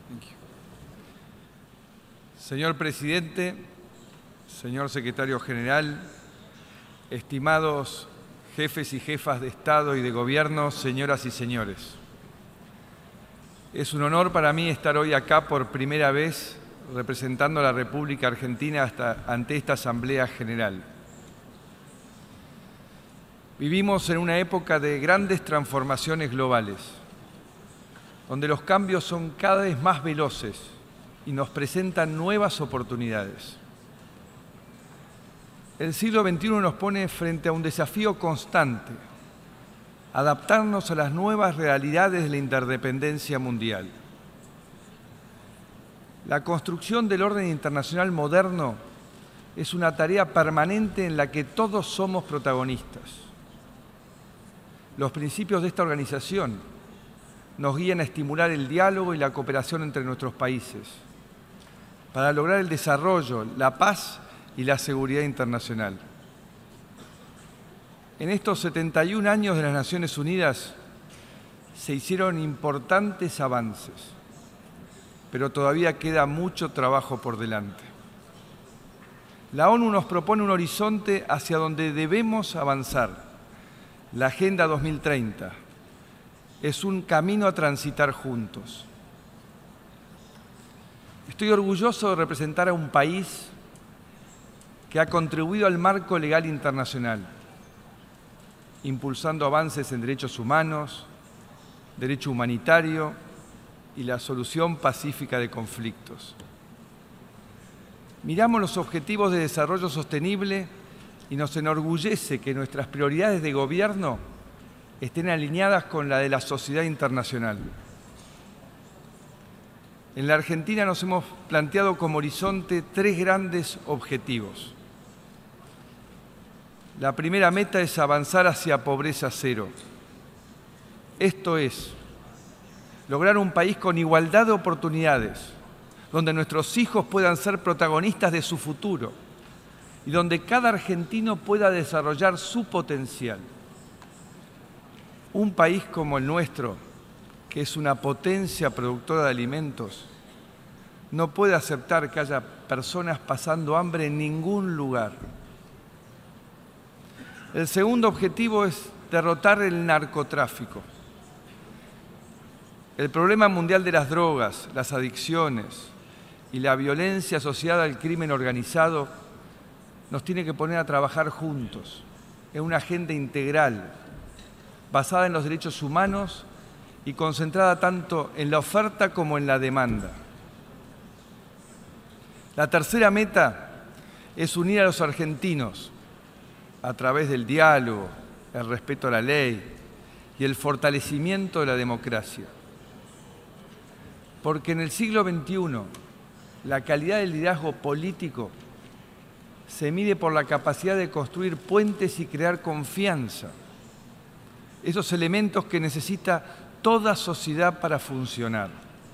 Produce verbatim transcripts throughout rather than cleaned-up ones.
Thank you. Señor Presidente, señor Secretario General, estimados jefes y jefas de Estado y de Gobierno, señoras y señores. Es un honor para mí estar hoy acá por primera vez representando a la República Argentina hasta, ante esta Asamblea General. Vivimos en una época de grandes transformaciones globales, donde los cambios son cada vez más veloces y nos presentan nuevas oportunidades. El siglo veintiuno nos pone frente a un desafío constante: adaptarnos a las nuevas realidades de la interdependencia mundial. La construcción del orden internacional moderno es una tarea permanente en la que todos somos protagonistas. Los principios de esta organización nos guían a estimular el diálogo y la cooperación entre nuestros países para lograr el desarrollo, la paz y la seguridad internacional. En estos setenta y un años de las Naciones Unidas se hicieron importantes avances, pero todavía queda mucho trabajo por delante. La ONU nos propone un horizonte hacia donde debemos avanzar. La Agenda dos mil treinta es un camino a transitar juntos. Estoy orgulloso de representar a un país que ha contribuido al marco legal internacional, impulsando avances en derechos humanos, derecho humanitario y la solución pacífica de conflictos. Miramos los objetivos de desarrollo sostenible y nos enorgullece que nuestras prioridades de gobierno estén alineadas con la de la sociedad internacional. En la Argentina nos hemos planteado como horizonte tres grandes objetivos. La primera meta es avanzar hacia pobreza cero. Esto es, lograr un país con igualdad de oportunidades, donde nuestros hijos puedan ser protagonistas de su futuro y donde cada argentino pueda desarrollar su potencial. Un país como el nuestro, que es una potencia productora de alimentos, no puede aceptar que haya personas pasando hambre en ningún lugar. El segundo objetivo es derrotar el narcotráfico. El problema mundial de las drogas, las adicciones y la violencia asociada al crimen organizado nos tiene que poner a trabajar juntos en una agenda integral basada en los derechos humanos y concentrada tanto en la oferta como en la demanda. La tercera meta es unir a los argentinos a través del diálogo, el respeto a la ley y el fortalecimiento de la democracia. Porque en el siglo veintiuno la calidad del liderazgo político se mide por la capacidad de construir puentes y crear confianza, esos elementos que necesita toda sociedad para funcionar.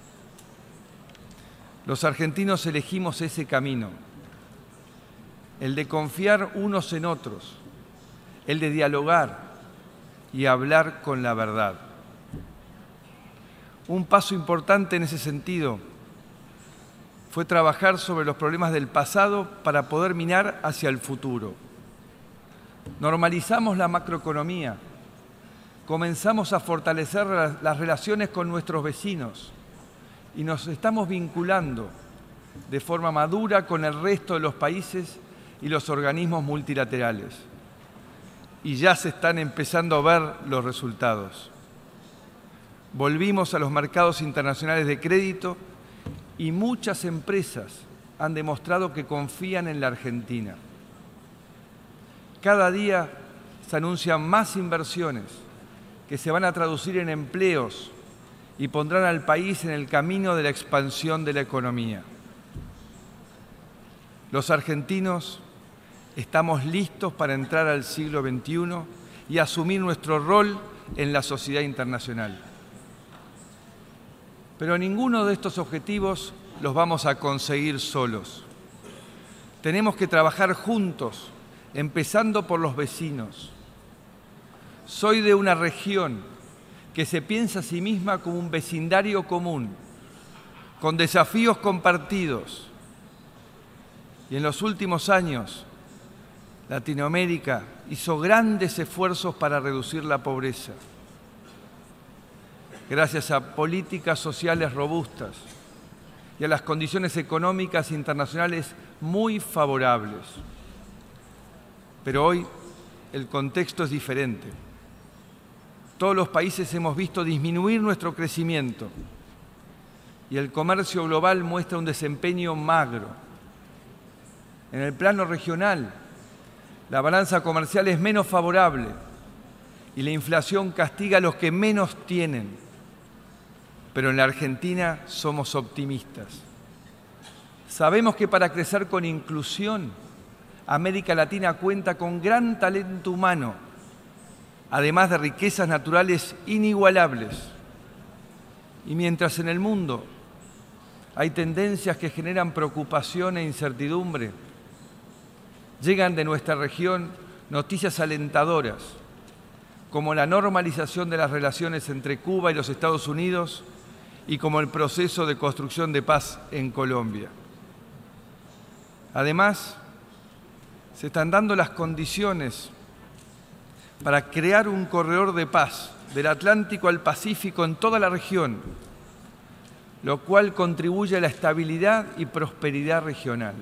Los argentinos elegimos ese camino, el de confiar unos en otros, el de dialogar y hablar con la verdad. Un paso importante en ese sentido fue trabajar sobre los problemas del pasado para poder mirar hacia el futuro. Normalizamos la macroeconomía, comenzamos a fortalecer las relaciones con nuestros vecinos y nos estamos vinculando de forma madura con el resto de los países y los organismos multilaterales. Y ya se están empezando a ver los resultados. Volvimos a los mercados internacionales de crédito y muchas empresas han demostrado que confían en la Argentina. Cada día se anuncian más inversiones que se van a traducir en empleos y pondrán al país en el camino de la expansión de la economía. Los argentinos estamos listos para entrar al siglo veintiuno y asumir nuestro rol en la sociedad internacional. Pero ninguno de estos objetivos los vamos a conseguir solos. Tenemos que trabajar juntos, empezando por los vecinos. Soy de una región que se piensa a sí misma como un vecindario común, con desafíos compartidos. Y en los últimos años, Latinoamérica hizo grandes esfuerzos para reducir la pobreza, gracias a políticas sociales robustas y a las condiciones económicas internacionales muy favorables. Pero hoy el contexto es diferente. Todos los países hemos visto disminuir nuestro crecimiento y el comercio global muestra un desempeño magro. En el plano regional, la balanza comercial es menos favorable y la inflación castiga a los que menos tienen. Pero en la Argentina somos optimistas. Sabemos que para crecer con inclusión, América Latina cuenta con gran talento humano, además de riquezas naturales inigualables. Y mientras en el mundo hay tendencias que generan preocupación e incertidumbre, llegan de nuestra región noticias alentadoras, como la normalización de las relaciones entre Cuba y los Estados Unidos y como el proceso de construcción de paz en Colombia. Además, se están dando las condiciones para crear un corredor de paz del Atlántico al Pacífico en toda la región, lo cual contribuye a la estabilidad y prosperidad regional.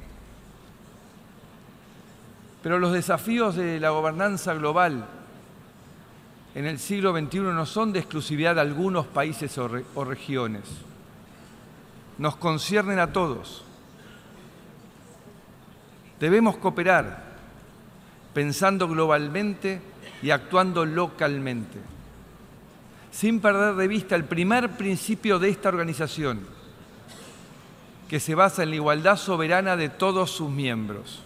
Pero los desafíos de la gobernanza global en el siglo veintiuno no son de exclusividad de algunos países o, re o regiones. Nos conciernen a todos. Debemos cooperar, pensando globalmente y actuando localmente, sin perder de vista el primer principio de esta organización, que se basa en la igualdad soberana de todos sus miembros.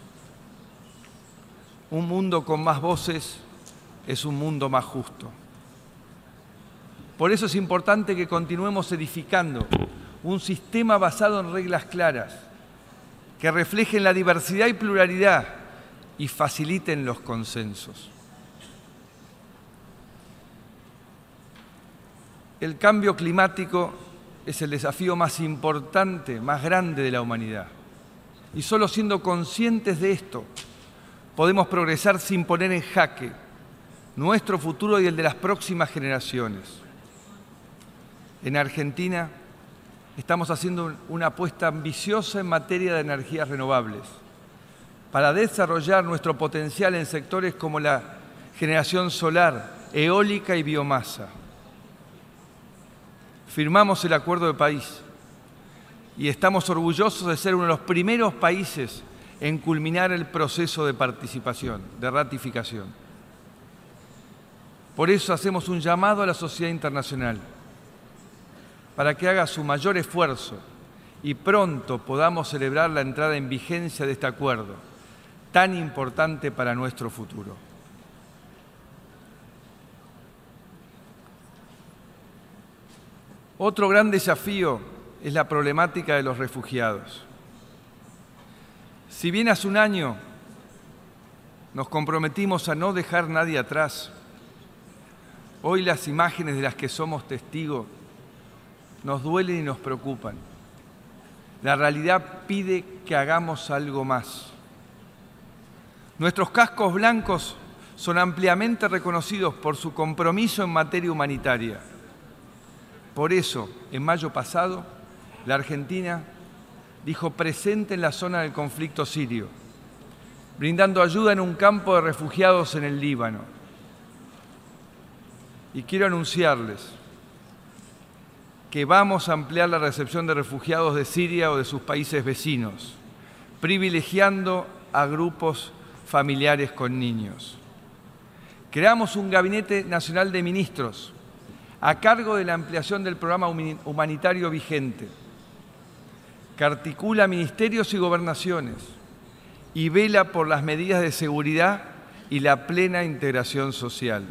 Un mundo con más voces es un mundo más justo. Por eso es importante que continuemos edificando un sistema basado en reglas claras, que reflejen la diversidad y pluralidad y faciliten los consensos. El cambio climático es el desafío más importante, más grande de la humanidad. Y solo siendo conscientes de esto, podemos progresar sin poner en jaque nuestro futuro y el de las próximas generaciones. En Argentina estamos haciendo una apuesta ambiciosa en materia de energías renovables para desarrollar nuestro potencial en sectores como la generación solar, eólica y biomasa. Firmamos el Acuerdo de París y estamos orgullosos de ser uno de los primeros países en culminar el proceso de participación, de ratificación. Por eso hacemos un llamado a la sociedad internacional para que haga su mayor esfuerzo y pronto podamos celebrar la entrada en vigencia de este acuerdo, tan importante para nuestro futuro. Otro gran desafío es la problemática de los refugiados. Si bien hace un año nos comprometimos a no dejar nadie atrás, hoy las imágenes de las que somos testigos nos duelen y nos preocupan. La realidad pide que hagamos algo más. Nuestros cascos blancos son ampliamente reconocidos por su compromiso en materia humanitaria. Por eso, en mayo pasado, la Argentina dijo presente en la zona del conflicto sirio, brindando ayuda en un campo de refugiados en el Líbano. Y quiero anunciarles que vamos a ampliar la recepción de refugiados de Siria o de sus países vecinos, privilegiando a grupos familiares con niños. Creamos un Gabinete Nacional de Ministros a cargo de la ampliación del programa humanitario vigente, que articula ministerios y gobernaciones y vela por las medidas de seguridad y la plena integración social.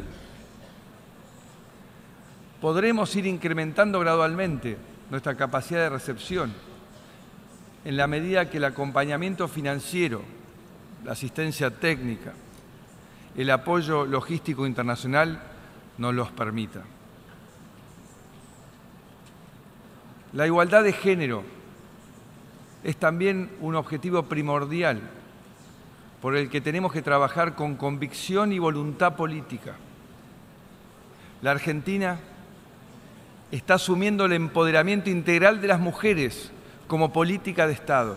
Podremos ir incrementando gradualmente nuestra capacidad de recepción en la medida que el acompañamiento financiero, la asistencia técnica, el apoyo logístico internacional nos los permita. La igualdad de género es también un objetivo primordial por el que tenemos que trabajar con convicción y voluntad política. La Argentina está asumiendo el empoderamiento integral de las mujeres como política de Estado.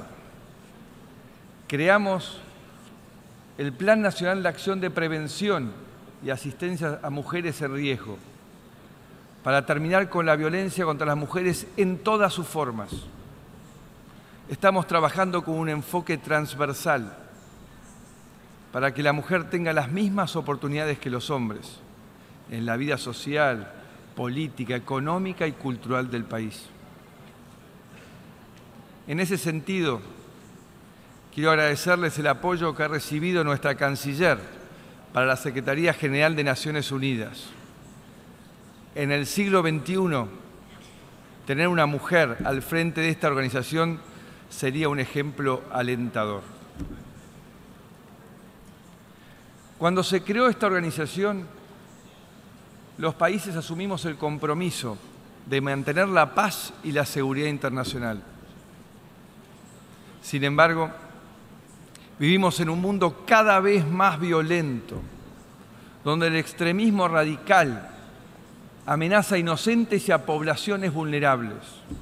Creamos el Plan Nacional de Acción de Prevención y Asistencia a Mujeres en Riesgo para terminar con la violencia contra las mujeres en todas sus formas. Estamos trabajando con un enfoque transversal para que la mujer tenga las mismas oportunidades que los hombres en la vida social, política, económica y cultural del país. En ese sentido, quiero agradecerles el apoyo que ha recibido nuestra canciller para la Secretaría General de Naciones Unidas. En el siglo veintiuno, tener una mujer al frente de esta organización sería un ejemplo alentador. Cuando se creó esta organización, los países asumimos el compromiso de mantener la paz y la seguridad internacional. Sin embargo, vivimos en un mundo cada vez más violento, donde el extremismo radical amenaza a inocentes y a poblaciones vulnerables.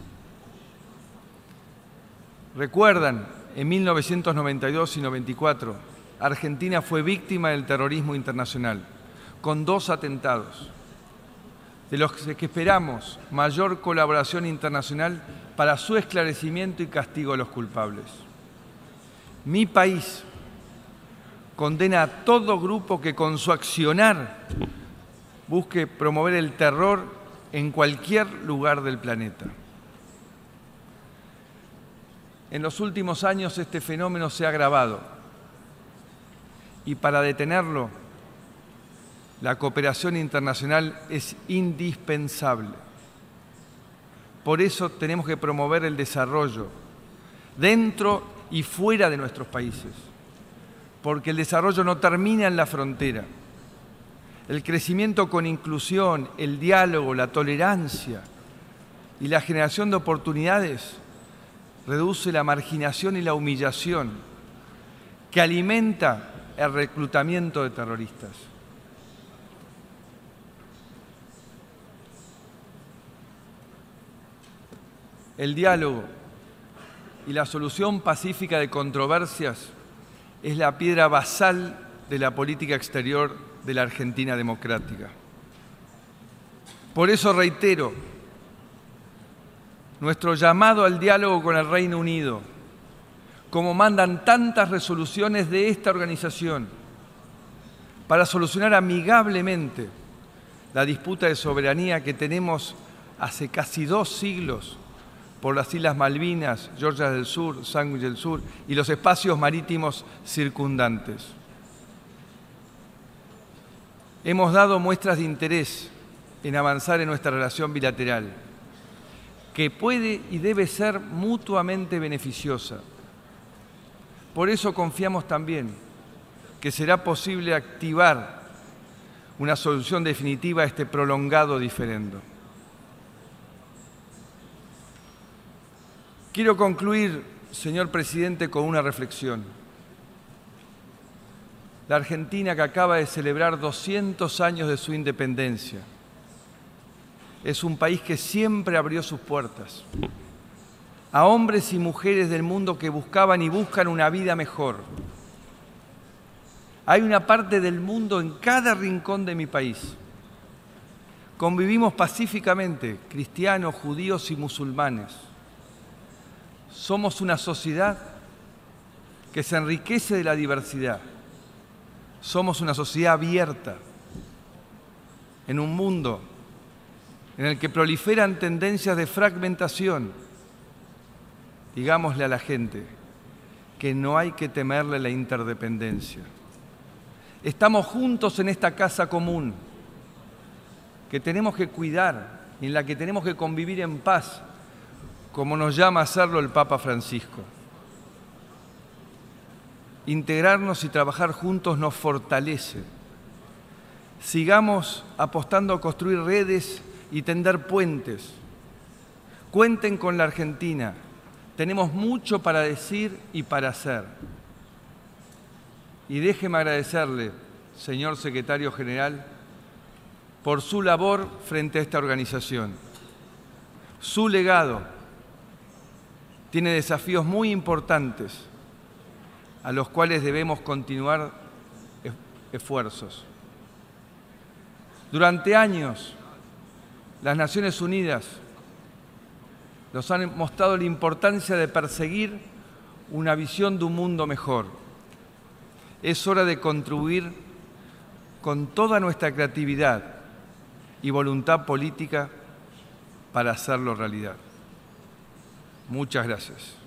Recuerdan, en mil novecientos noventa y dos y noventa y cuatro, Argentina fue víctima del terrorismo internacional, con dos atentados, de los que esperamos mayor colaboración internacional para su esclarecimiento y castigo a los culpables. Mi país condena a todo grupo que con su accionar busque promover el terror en cualquier lugar del planeta. En los últimos años este fenómeno se ha agravado y para detenerlo la cooperación internacional es indispensable. Por eso tenemos que promover el desarrollo dentro y fuera de nuestros países, porque el desarrollo no termina en la frontera. El crecimiento con inclusión, el diálogo, la tolerancia y la generación de oportunidades reduce la marginación y la humillación que alimenta el reclutamiento de terroristas. El diálogo y la solución pacífica de controversias es la piedra basal de la política exterior de la Argentina democrática. Por eso reitero nuestro llamado al diálogo con el Reino Unido, como mandan tantas resoluciones de esta organización, para solucionar amigablemente la disputa de soberanía que tenemos hace casi dos siglos por las Islas Malvinas, Georgia del Sur, Sandwich del Sur y los espacios marítimos circundantes. Hemos dado muestras de interés en avanzar en nuestra relación bilateral, que puede y debe ser mutuamente beneficiosa. Por eso confiamos también que será posible activar una solución definitiva a este prolongado diferendo. Quiero concluir, señor presidente, con una reflexión. La Argentina, que acaba de celebrar doscientos años de su independencia, es un país que siempre abrió sus puertas a hombres y mujeres del mundo que buscaban y buscan una vida mejor. Hay una parte del mundo en cada rincón de mi país. Convivimos pacíficamente, cristianos, judíos y musulmanes. Somos una sociedad que se enriquece de la diversidad. Somos una sociedad abierta en un mundo en el que proliferan tendencias de fragmentación. Digámosle a la gente que no hay que temerle la interdependencia. Estamos juntos en esta casa común que tenemos que cuidar y en la que tenemos que convivir en paz, como nos llama a hacerlo el Papa Francisco. Integrarnos y trabajar juntos nos fortalece. Sigamos apostando a construir redes y tender puentes. Cuenten con la Argentina. Tenemos mucho para decir y para hacer. Y déjeme agradecerle, señor Secretario General, por su labor frente a esta organización. Su legado tiene desafíos muy importantes a los cuales debemos continuar esfuerzos. Durante años, las Naciones Unidas nos han mostrado la importancia de perseguir una visión de un mundo mejor. Es hora de contribuir con toda nuestra creatividad y voluntad política para hacerlo realidad. Muchas gracias.